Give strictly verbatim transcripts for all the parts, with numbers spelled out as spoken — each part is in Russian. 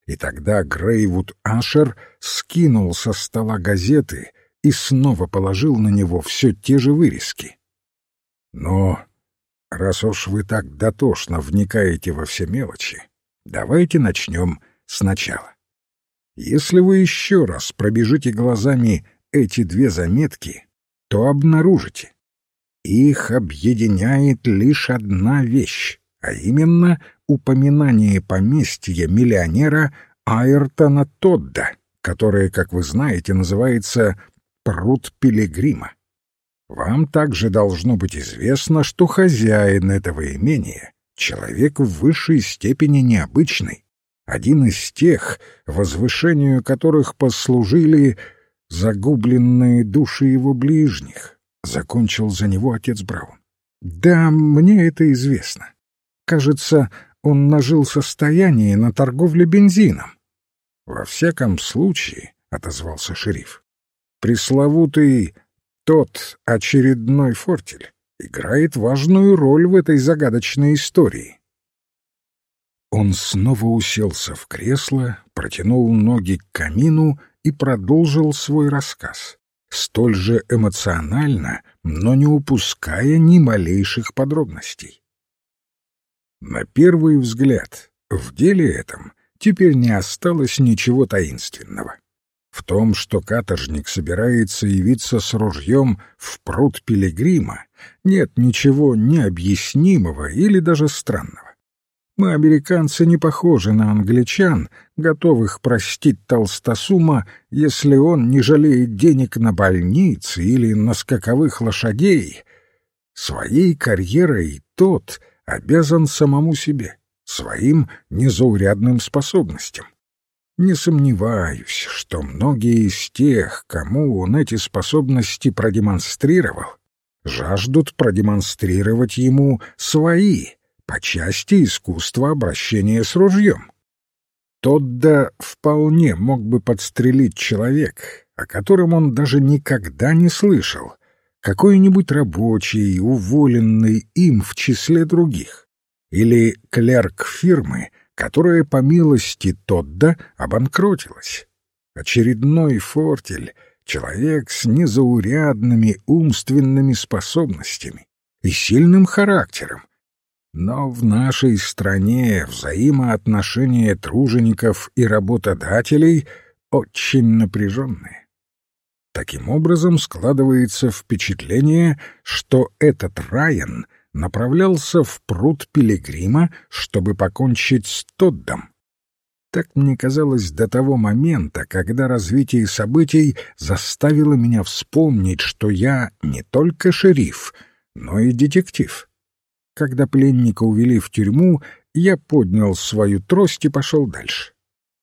И тогда Грейвуд Ашер скинул со стола газеты и снова положил на него все те же вырезки. Но раз уж вы так дотошно вникаете во все мелочи, давайте начнем сначала. Если вы еще раз пробежите глазами эти две заметки, то обнаружите, их объединяет лишь одна вещь, а именно упоминание поместья миллионера Айртона Тодда, которое, как вы знаете, называется «Пруд Пилигрима». Вам также должно быть известно, что хозяин этого имения — человек в высшей степени необычный, один из тех, возвышению которых послужили загубленные души его ближних, — закончил за него отец Браун. Да, мне это известно. Кажется, он нажил состояние на торговле бензином. Во всяком случае, — отозвался шериф, — пресловутый тот очередной фортель играет важную роль в этой загадочной истории. Он снова уселся в кресло, протянул ноги к камину и продолжил свой рассказ, столь же эмоционально, но не упуская ни малейших подробностей. На первый взгляд, в деле этом теперь не осталось ничего таинственного. В том, что каторжник собирается явиться с ружьем в пруд Пилигрима, нет ничего необъяснимого или даже странного. Мы, американцы, не похожи на англичан, готовых простить толстосума, если он не жалеет денег на больницы или на скаковых лошадей. Своей карьерой тот обязан самому себе, своим незаурядным способностям. Не сомневаюсь, что многие из тех, кому он эти способности продемонстрировал, жаждут продемонстрировать ему свои, по части искусства обращения с ружьем. Тодда вполне мог бы подстрелить человек, о котором он даже никогда не слышал, какой-нибудь рабочий, уволенный им в числе других, или клерк фирмы, которая, по милости Тодда, обанкротилась. Очередной фортель — человек с незаурядными умственными способностями и сильным характером. Но в нашей стране взаимоотношения тружеников и работодателей очень напряженные. Таким образом, складывается впечатление, что этот Райан направлялся в пруд Пилигрима, чтобы покончить с Тоддом. Так мне казалось до того момента, когда развитие событий заставило меня вспомнить, что я не только шериф, но и детектив. Когда пленника увели в тюрьму, я поднял свою трость и пошел дальше.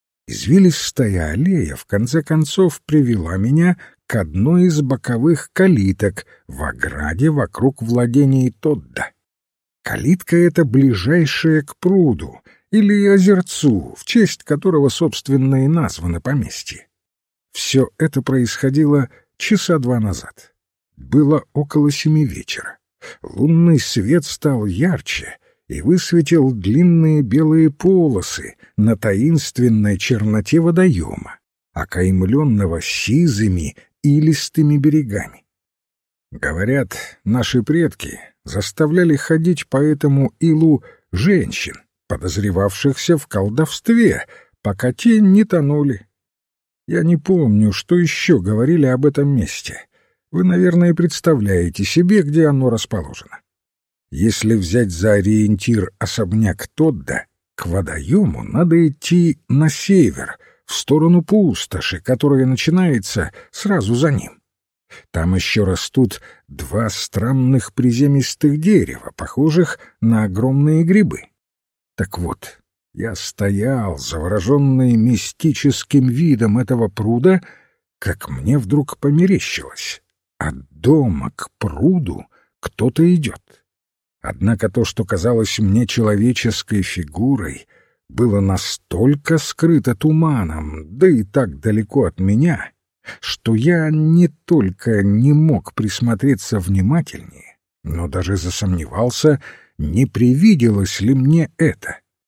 Извилистая аллея, в конце концов, привела меня к одной из боковых калиток в ограде вокруг владений Тодда. Калитка эта ближайшая к пруду или озерцу, в честь которого, собственно, и названо поместье. Все это происходило часа два назад. Было около семи вечера. Лунный свет стал ярче и высветил длинные белые полосы на таинственной черноте водоема, окаймленного сизыми илистыми берегами. Говорят, наши предки заставляли ходить по этому илу женщин, подозревавшихся в колдовстве, пока те не тонули. Я не помню, что еще говорили об этом месте. Вы, наверное, представляете себе, где оно расположено. Если взять за ориентир особняк Тодда, к водоему надо идти на север, в сторону пустоши, которая начинается сразу за ним. Там еще растут два странных приземистых дерева, похожих на огромные грибы. Так вот, я стоял, завороженный мистическим видом этого пруда, как мне вдруг померещилось. От дома к пруду кто-то идет. Однако то, что казалось мне человеческой фигурой, было настолько скрыто туманом, да и так далеко от меня, что я не только не мог присмотреться внимательнее, но даже засомневался, не привиделось ли мне это.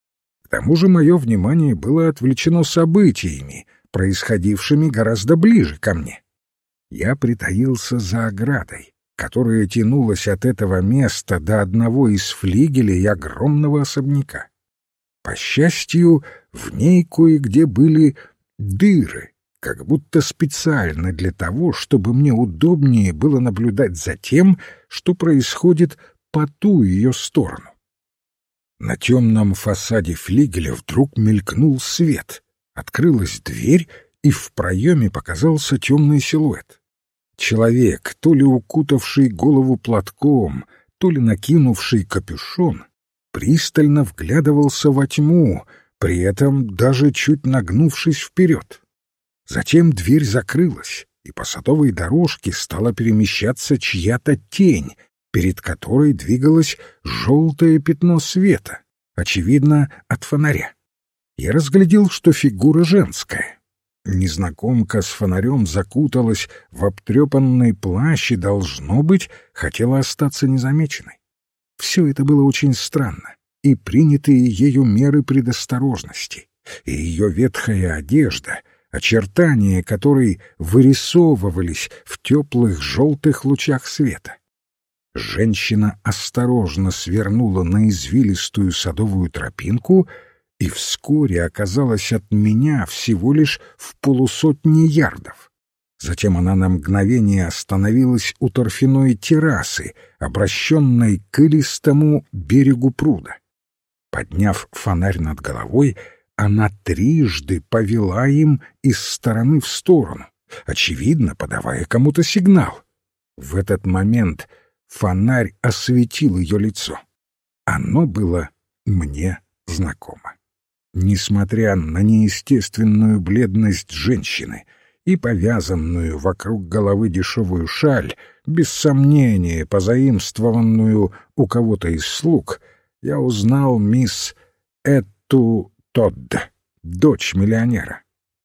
К тому же мое внимание было отвлечено событиями, происходившими гораздо ближе ко мне. Я притаился за оградой, которая тянулась от этого места до одного из флигелей огромного особняка. По счастью, в ней кое-где были дыры, как будто специально для того, чтобы мне удобнее было наблюдать за тем, что происходит по ту ее сторону. На темном фасаде флигеля вдруг мелькнул свет, открылась дверь, и в проеме показался темный силуэт. Человек, то ли укутавший голову платком, то ли накинувший капюшон, пристально вглядывался во тьму, при этом даже чуть нагнувшись вперед. Затем дверь закрылась, и по садовой дорожке стала перемещаться чья-то тень, перед которой двигалось желтое пятно света, очевидно, от фонаря. Я разглядел, что фигура женская. Незнакомка с фонарем закуталась в обтрепанный плащ и, должно быть, хотела остаться незамеченной. Все это было очень странно, и принятые ею меры предосторожности, и ее ветхая одежда, очертания которой вырисовывались в теплых желтых лучах света. Женщина осторожно свернула на извилистую садовую тропинку и вскоре оказалась от меня всего лишь в полусотни ярдов. Затем она на мгновение остановилась у торфяной террасы, обращенной к илистому берегу пруда. Подняв фонарь над головой, она трижды повела им из стороны в сторону, очевидно, подавая кому-то сигнал. В этот момент фонарь осветил ее лицо. Оно было мне знакомо. Несмотря на неестественную бледность женщины и повязанную вокруг головы дешевую шаль, без сомнения позаимствованную у кого-то из слуг, я узнал мисс Эту Тодд, дочь миллионера.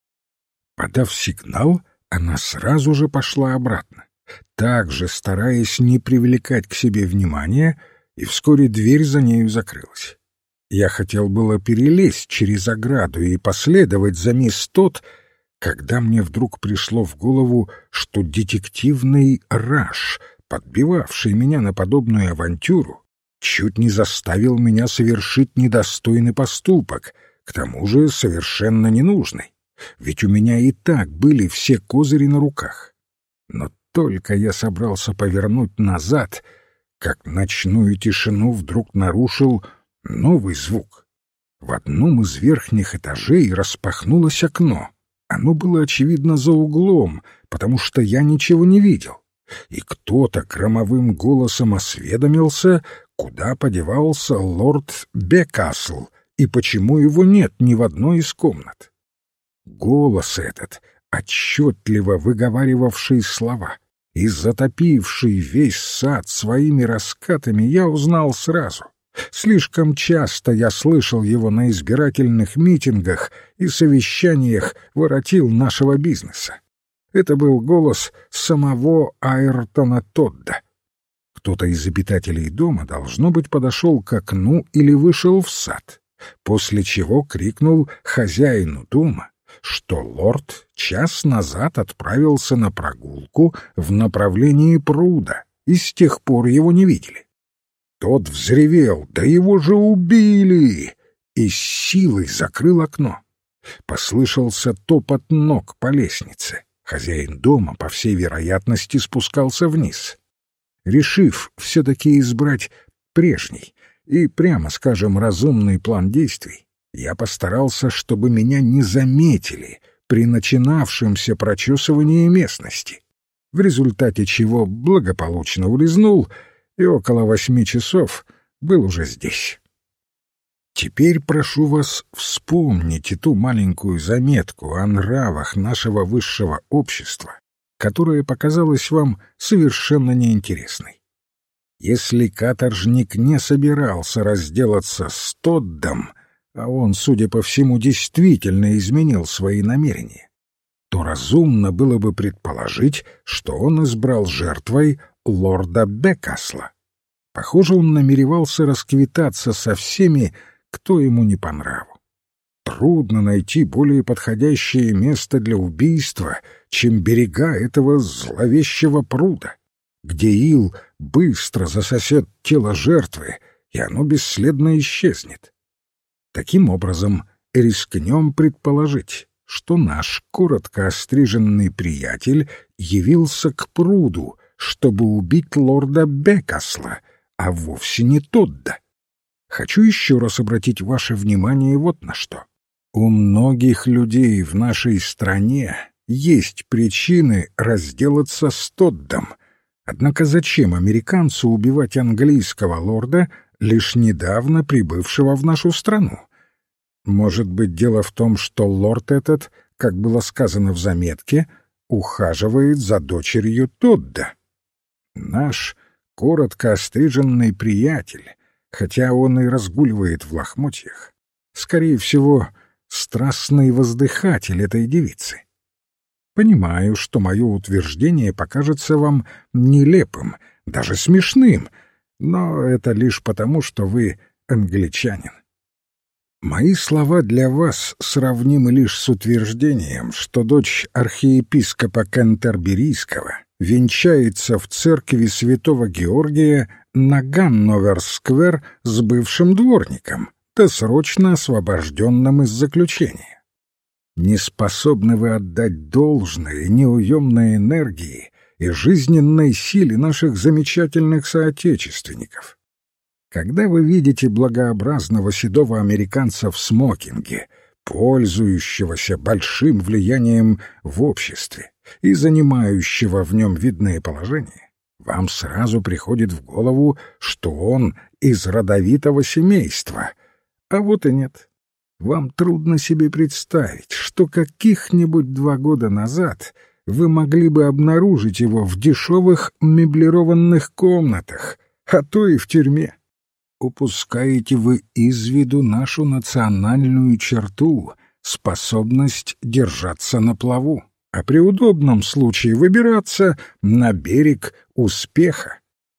Подав сигнал, она сразу же пошла обратно, также стараясь не привлекать к себе внимания, и вскоре дверь за нею закрылась. Я хотел было перелезть через ограду и последовать за мисс Тодд, когда мне вдруг пришло в голову, что детективный раж, подбивавший меня на подобную авантюру, чуть не заставил меня совершить недостойный поступок, к тому же совершенно ненужный, ведь у меня и так были все козыри на руках. Но только я собрался повернуть назад, как ночную тишину вдруг нарушил новый звук. В одном из верхних этажей распахнулось окно. Оно было, очевидно, за углом, потому что я ничего не видел. И кто-то громовым голосом осведомился, куда подевался лорд Бекасл и почему его нет ни в одной из комнат. Голос этот, отчетливо выговаривавший слова и затопивший весь сад своими раскатами, я узнал сразу. Слишком часто я слышал его на избирательных митингах и совещаниях воротил нашего бизнеса. Это был голос самого Айртона Тодда. Кто-то из обитателей дома, должно быть, подошел к окну или вышел в сад, после чего крикнул хозяину дома, что лорд час назад отправился на прогулку в направлении пруда, и с тех пор его не видели. Тот взревел: «Да его же убили!» и с силой закрыл окно. Послышался топот ног по лестнице. Хозяин дома, по всей вероятности, спускался вниз. Решив все-таки избрать прежний и, прямо скажем, разумный план действий, я постарался, чтобы меня не заметили при начинавшемся прочесывании местности, в результате чего благополучно улизнул и около восьми часов был уже здесь. Теперь прошу вас вспомнить ту маленькую заметку о нравах нашего высшего общества, которая показалась вам совершенно неинтересной. Если каторжник не собирался разделаться с Тоддом, а он, судя по всему, действительно изменил свои намерения, то разумно было бы предположить, что он избрал жертвой лорда Бекасла. Похоже, он намеревался расквитаться со всеми, кто ему не по нраву. трудно найти более подходящее место для убийства, чем берега этого зловещего пруда, где ил быстро засосет тело жертвы, и оно бесследно исчезнет. Таким образом, рискнем предположить, что наш коротко остриженный приятель явился к пруду, чтобы убить лорда Бекасла, а вовсе не Тодда. Хочу еще раз обратить ваше внимание вот на что. У многих людей в нашей стране есть причины разделаться с Тоддом. Однако зачем американцу убивать английского лорда, лишь недавно прибывшего в нашу страну? Может быть, дело в том, что лорд этот, как было сказано в заметке, ухаживает за дочерью Тодда. Наш коротко остриженный приятель, хотя он и разгуливает в лохмотьях, скорее всего, страстный воздыхатель этой девицы. Понимаю, что мое утверждение покажется вам нелепым, даже смешным, но это лишь потому, что вы англичанин. Мои слова для вас сравнимы лишь с утверждением, что дочь архиепископа Кентерберийского венчается в церкви святого Георгия на Ганновер-сквер с бывшим дворником, досрочно освобожденным из заключения. Не способны вы отдать должное неуемной энергии и жизненной силе наших замечательных соотечественников. Когда вы видите благообразного седого американца в смокинге, пользующегося большим влиянием в обществе и занимающего в нем видное положение, вам сразу приходит в голову, что он из родовитого семейства. А вот и нет. Вам трудно себе представить, что каких-нибудь два года назад вы могли бы обнаружить его в дешевых меблированных комнатах, а то и в тюрьме. Упускаете вы из виду нашу национальную черту — способность держаться на плаву, а при удобном случае выбираться на берег успеха.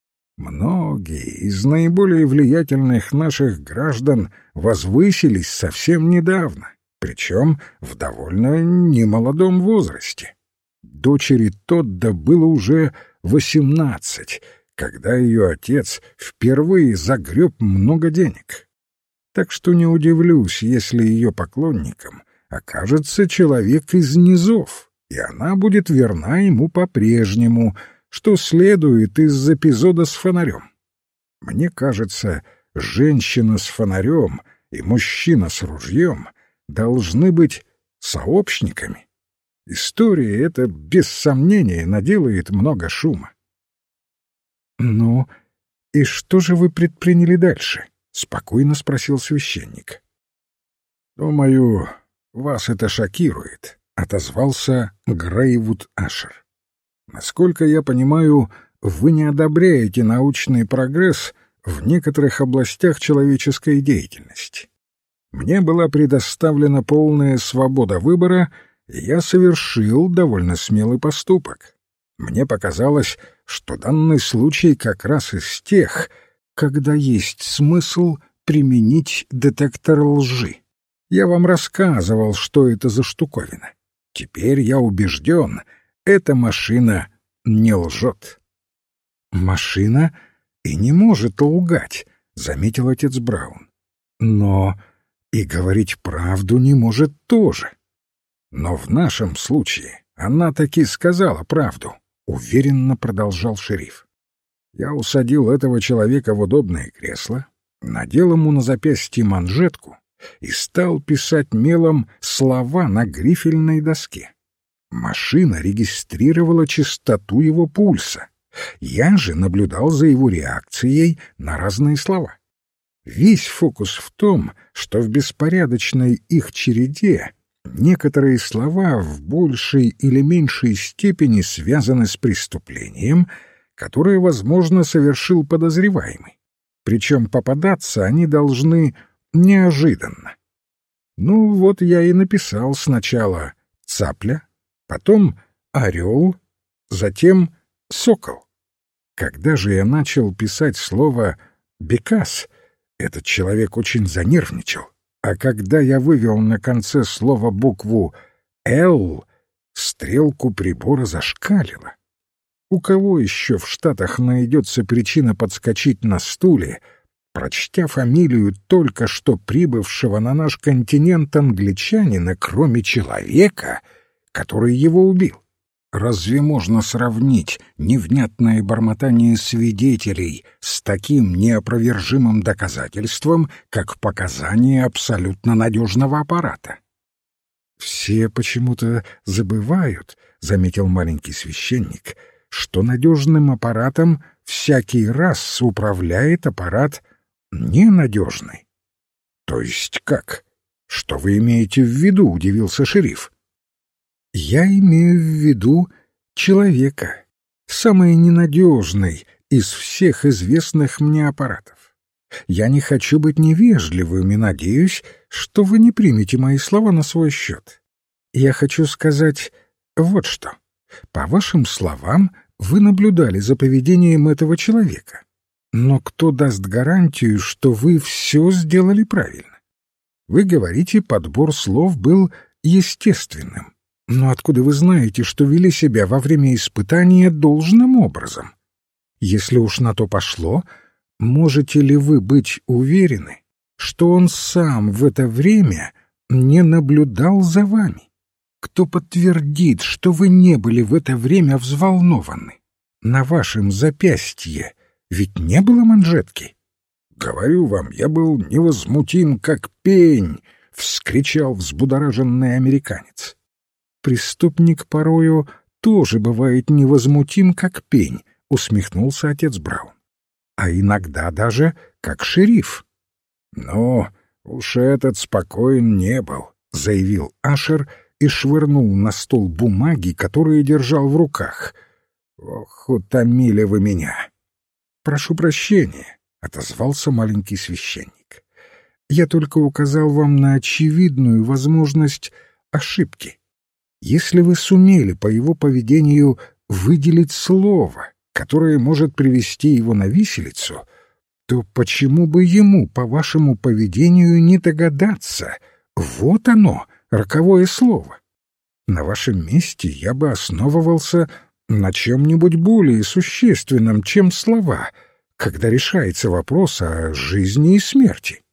Многие из наиболее влиятельных наших граждан возвысились совсем недавно, причем в довольно немолодом возрасте. Дочери Тодда было уже восемнадцать, когда ее отец впервые загреб много денег. Так что не удивлюсь, если ее поклонником окажется человек из низов, и она будет верна ему по-прежнему, что следует из эпизода с фонарем. Мне кажется, женщина с фонарем и мужчина с ружьем должны быть сообщниками. История эта, без сомнения, наделает много шума. «Ну, и что же вы предприняли дальше?» — спокойно спросил священник. «Думаю, вас это шокирует», — отозвался Грейвуд Ашер. «Насколько я понимаю, вы не одобряете научный прогресс в некоторых областях человеческой деятельности. Мне была предоставлена полная свобода выбора, и я совершил довольно смелый поступок. Мне показалось, что данный случай как раз из тех, когда есть смысл применить детектор лжи. Я вам рассказывал, что это за штуковина. Теперь я убежден, эта машина не лжет». «Машина и не может лгать», — заметил отец Браун. «Но и говорить правду не может тоже. Но в нашем случае она таки сказала правду», — уверенно продолжал шериф. «Я усадил этого человека в удобное кресло, надел ему на запястье манжетку и стал писать мелом слова на грифельной доске. Машина регистрировала частоту его пульса. Я же наблюдал за его реакцией на разные слова. Весь фокус в том, что в беспорядочной их череде некоторые слова в большей или меньшей степени связаны с преступлением, которое, возможно, совершил подозреваемый. Причем попадаться они должны неожиданно. Ну, вот я и написал сначала «цапля», потом «орел», затем «сокол». Когда же я начал писать слово «бекас», этот человек очень занервничал, А когда я вывел на конце слова букву «Л», стрелку прибора зашкалила. У кого еще в Штатах найдется причина подскочить на стуле, прочтя фамилию только что прибывшего на наш континент англичанина, кроме человека, который его убил? Разве можно сравнить невнятное бормотание свидетелей с таким неопровержимым доказательством, как показания абсолютно надежного аппарата? «Все почему-то забывают, — заметил маленький священник, — что надежным аппаратом всякий раз управляет аппарат ненадежный». «То есть как? Что вы имеете в виду?» — удивился шериф. «Я имею в виду человека, самый ненадежный из всех известных мне аппаратов. Я не хочу быть невежливым и надеюсь, что вы не примете мои слова на свой счет. Я хочу сказать вот что. По вашим словам, вы наблюдали за поведением этого человека. Но кто даст гарантию, что вы все сделали правильно? Вы говорите, подбор слов был естественным. Но откуда вы знаете, что вели себя во время испытания должным образом? Если уж на то пошло, можете ли вы быть уверены, что он сам в это время не наблюдал за вами? Кто подтвердит, что вы не были в это время взволнованы? На вашем запястье ведь не было манжетки. Говорю вам, я был невозмутим, как пень, — вскричал взбудораженный американец. Преступник порою тоже бывает невозмутим, как пень, — усмехнулся отец Браун. А иногда даже как шериф. Но уж этот спокоен не был, — заявил Ашер и швырнул на стол бумаги, которые держал в руках. Ох, утомили вы меня. Прошу прощения, — отозвался маленький священник. Я только указал вам на очевидную возможность ошибки. Если вы сумели по его поведению выделить слово, которое может привести его на виселицу, то почему бы ему по вашему поведению не догадаться? Вот оно, роковое слово. На вашем месте я бы основывался на чем-нибудь более существенном, чем слова, когда решается вопрос о жизни и смерти.